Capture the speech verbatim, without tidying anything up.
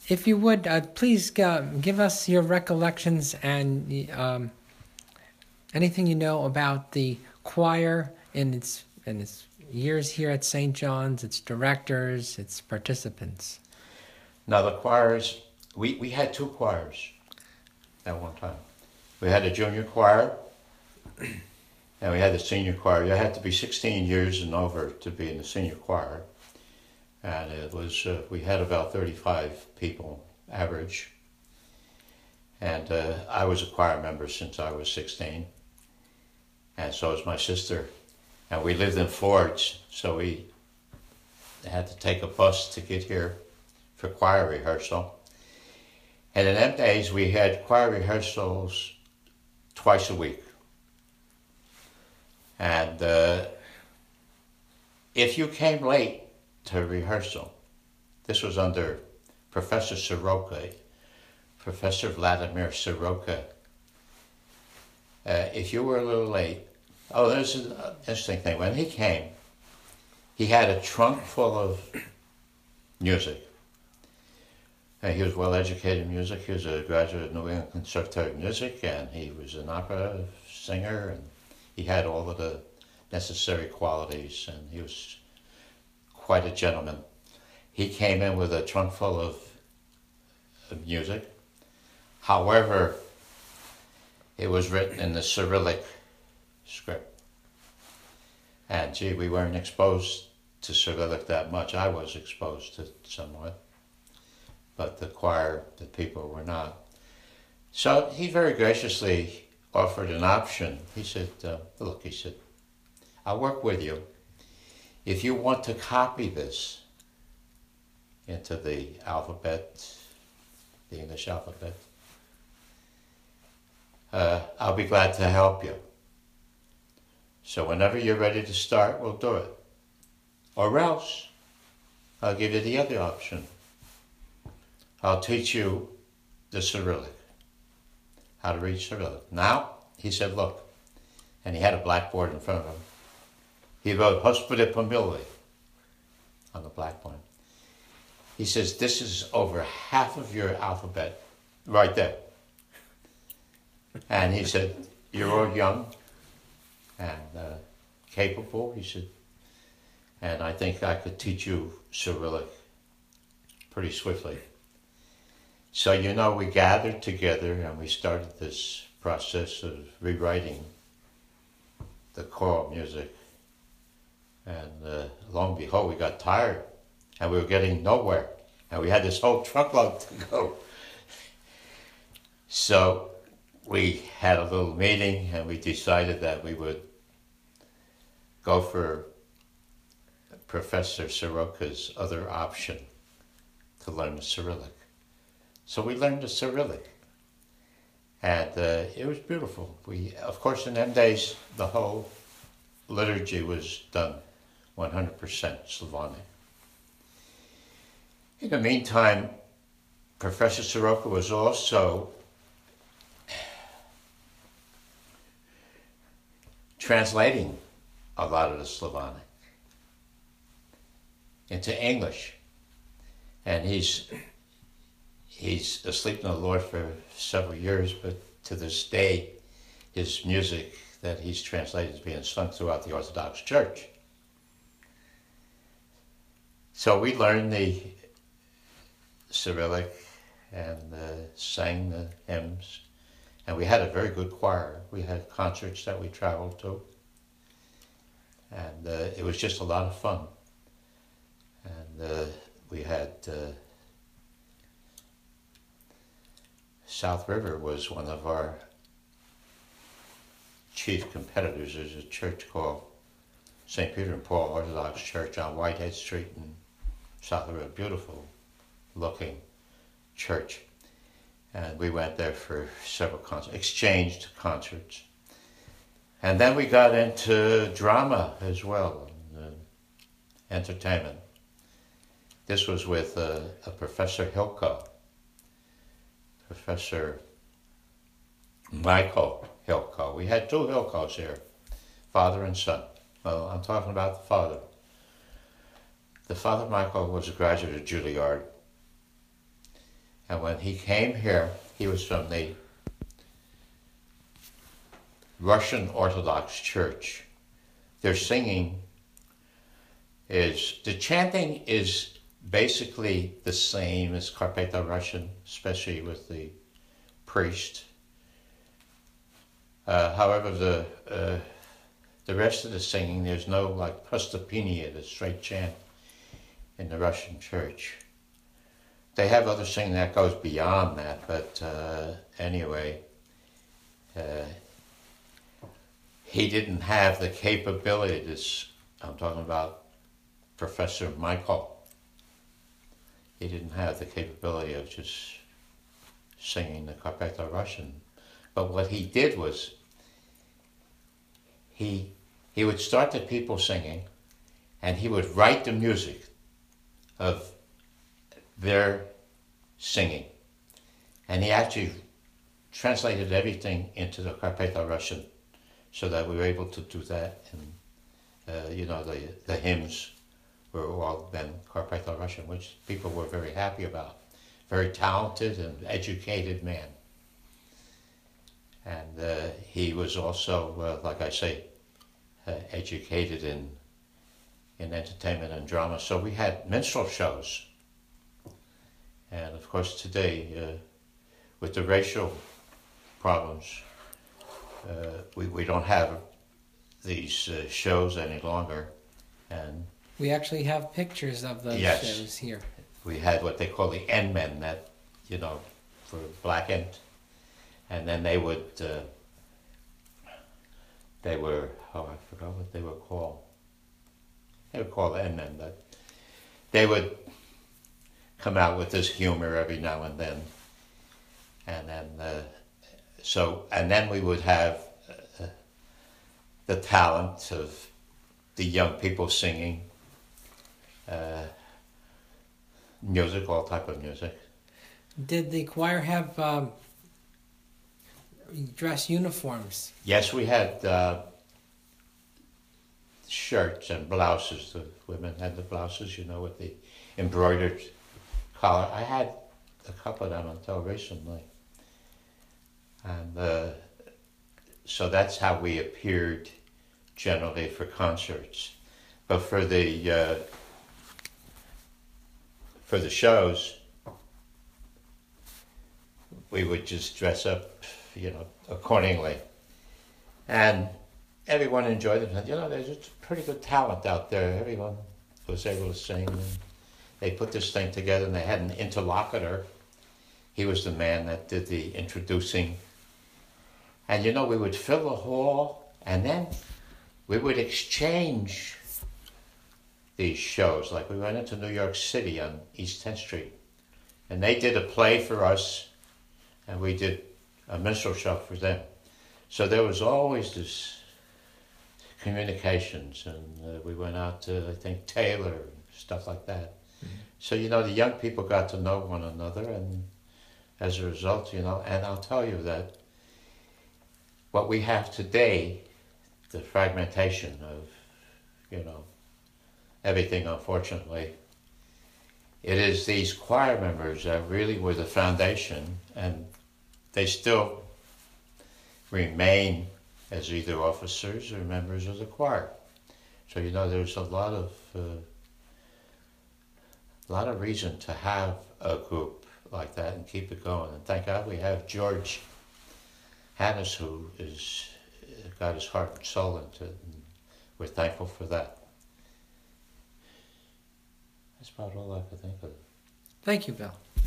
if you would, uh, please uh, give us your recollections and um, anything you know about the choir and its and its years here at Saint John's, its directors, its participants. Now the choirs, we, we had two choirs at one time. We had a junior choir and we had the senior choir. You had to be sixteen years and over to be in the senior choir. And it was, uh, we had about thirty-five people average. And uh, I was a choir member since I was sixteen. And so was my sister. And we lived in Fords, so we had to take a bus to get here for choir rehearsal. And in them days, we had choir rehearsals twice a week. And uh, if you came late to rehearsal, this was under Professor Soroka, Professor Vladimir Soroka. Uh, if you were a little late, oh, there's an interesting thing. When he came, he had a trunk full of music. And he was well-educated in music. He was a graduate of New England Conservatory of Music, and he was an opera singer, and he had all of the necessary qualities, and he was quite a gentleman. He came in with a trunk full of, of music. However, it was written in the Cyrillic script. And gee, we weren't exposed to Cyrillic that much. I was exposed to it somewhat, but the choir, the people were not. So he very graciously offered an option. He said, uh, look, he said, I'll work with you. If you want to copy this into the alphabet, the English alphabet, uh, I'll be glad to help you. So whenever you're ready to start, we'll do it. Or else, I'll give you the other option. I'll teach you the Cyrillic, how to read Cyrillic. Now, he said, look, and he had a blackboard in front of him. He wrote Hospede Pomili on the blackboard. He says, this is over half of your alphabet right there. And he said, you're all young and uh, capable, he said, and I think I could teach you Cyrillic pretty swiftly. So, you know, we gathered together and we started this process of rewriting the choral music. And uh, lo and behold, we got tired and we were getting nowhere. And we had this whole truckload to go. So we had a little meeting and we decided that we would go for Professor Soroka's other option to learn the Cyrillic. So we learned the Cyrillic, and uh, it was beautiful. We, of course, in them days, the whole liturgy was done one hundred percent Slavonic. In the meantime, Professor Soroka was also translating a lot of the Slavonic into English, and he's he's asleep in the Lord for several years, but to this day, his music that he's translated is being sung throughout the Orthodox Church. So we learned the Cyrillic and uh, sang the hymns, and we had a very good choir. We had concerts that we traveled to, and uh, it was just a lot of fun. And uh, we had uh, South River was one of our chief competitors. There's a church called Saint Peter and Paul Orthodox Church on Whitehead Street in South River, beautiful looking church. And we went there for several concerts, exchanged concerts. And then we got into drama as well, and, uh, entertainment. This was with uh, a Professor Hilko, Professor Michael Hilko. We had two Hilkos here, father and son. Well, I'm talking about the father. The father, Michael, was a graduate of Juilliard. And when he came here, he was from the Russian Orthodox Church. Their singing is, the chanting is basically the same as Carpatho-Russian, especially with the priest. Uh, however, the uh, the rest of the singing, there's no like prostopenia, the straight chant in the Russian church. They have other singing that goes beyond that, but uh, anyway, uh, he didn't have the capability. This, I'm talking about Professor Michael. He didn't have the capability of just singing the Carpatho-Russian. But what he did was, he he would start the people singing, and he would write the music of their singing. And he actually translated everything into the Carpatho-Russian so that we were able to do that. And, uh, you know, the, the hymns were all then Carpatho-Russian, which people were very happy about. Very talented and educated man. And uh, he was also, uh, like I say, uh, educated in in entertainment and drama. So we had minstrel shows. And of course today, uh, with the racial problems, uh, we, we don't have these uh, shows any longer. And we actually have pictures of those yes, shows here. We had what they call the N-men, that, you know, for black and, and then they would, uh, they were, oh, I forgot what they were called. They were called N-men, but they would come out with this humor every now and then. And then, uh, so, and then we would have uh, the talent of the young people singing, uh, music, all type of music. Did the choir have um, dress uniforms? Yes, we had uh, shirts and blouses. The women had the blouses, you know, with the embroidered collar. I had a couple of them until recently. And uh, so that's how we appeared generally for concerts. But for the uh, for the shows, we would just dress up, you know, accordingly. And everyone enjoyed it. And, you know, there's just pretty good talent out there. Everyone was able to sing. And they put this thing together, and they had an interlocutor. He was the man that did the introducing. And, you know, we would fill the hall, and then we would exchange these shows. Like we went into New York City on East tenth Street, and they did a play for us, and we did a minstrel show for them. So there was always this communications, and uh, we went out to, I think, Taylor, and stuff like that. Mm-hmm. So, you know, the young people got to know one another, and as a result, you know, and I'll tell you that what we have today, the fragmentation of, you know, everything, unfortunately, it is these choir members that really were the foundation, and they still remain as either officers or members of the choir. So, you know, there's a lot of uh, a lot of reason to have a group like that and keep it going. And thank God we have George Hannes, who is got his heart and soul into it, and we're thankful for that. That's about all I could think of. Thank you, Bill.